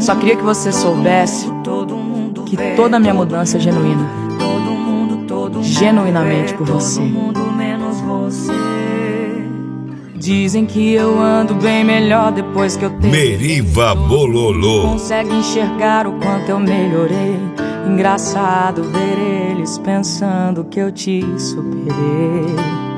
Só queria que você soubesse que toda a minha mudança é genuína, genuinamente por você. Dizem que eu ando bem melhor depois que eu tenho. Meriva Bololô. Consegue enxergar o quanto eu melhorei. Engraçado ver eles pensando que eu te superei.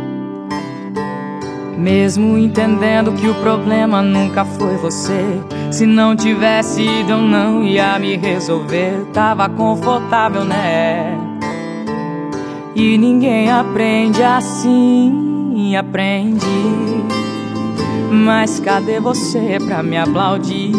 Mesmo entendendo que o problema nunca foi você. Se não tivesse ido eu não ia me resolver. Tava confortável, né? E ninguém aprende assim, aprendi. Mas cadê você pra me aplaudir?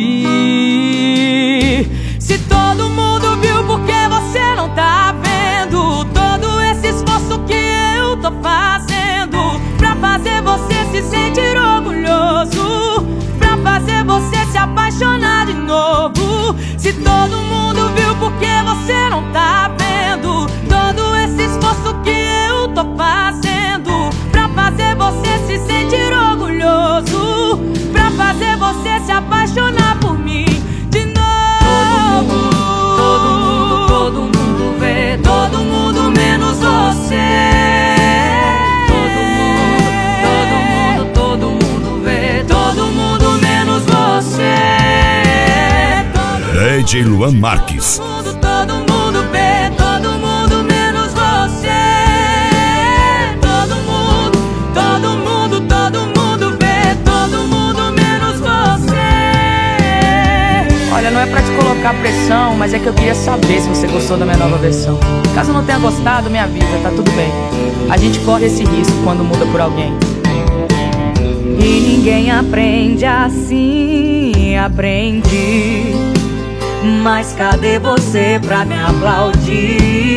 Se todo mundo viu, por que você não tá vendo todo esse esforço que eu tô fazendo pra fazer você se sentir orgulhoso, pra fazer você se apaixonar de novo? Se todo mundo viu, por que você não tá vendo todo esse esforço que eu tô fazendo pra fazer você se sentir orgulhoso, pra fazer você se apaixonar por mim de novo? Todo mundo vê, todo mundo menos você. Todo mundo vê, todo mundo menos você. DJ Luan Marques. Todo mundo vê, todo mundo menos você. Todo mundo vê, todo mundo menos você. Olha, não é pra te colocar pressão, mas é que eu queria saber se você gostou da minha nova versão. Caso não tenha gostado, me avisa, tá tudo bem. A gente corre esse risco quando muda por alguém. E ninguém aprende assim, aprendi. Mas cadê você pra me aplaudir?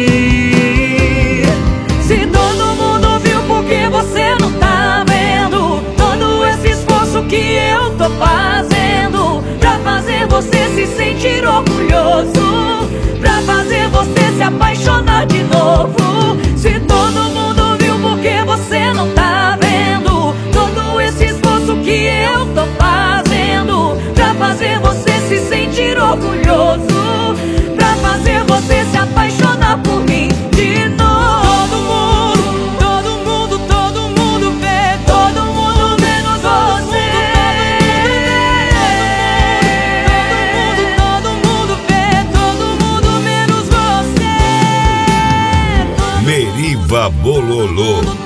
Se todo mundo viu, por que você não tá vendo todo esse esforço que eu tô fazendo pra fazer você se sentir orgulhoso, pra fazer você se apaixonar de novo? Se todo mundo viu, por que você não tá vendo todo esse esforço que eu tô fazendo pra fazer você se sentir orgulhoso, pra fazer você se apaixonar por mim de novo? Todo mundo vê, todo mundo menos você. Todo mundo vê, todo mundo menos você. Meriva Bololô.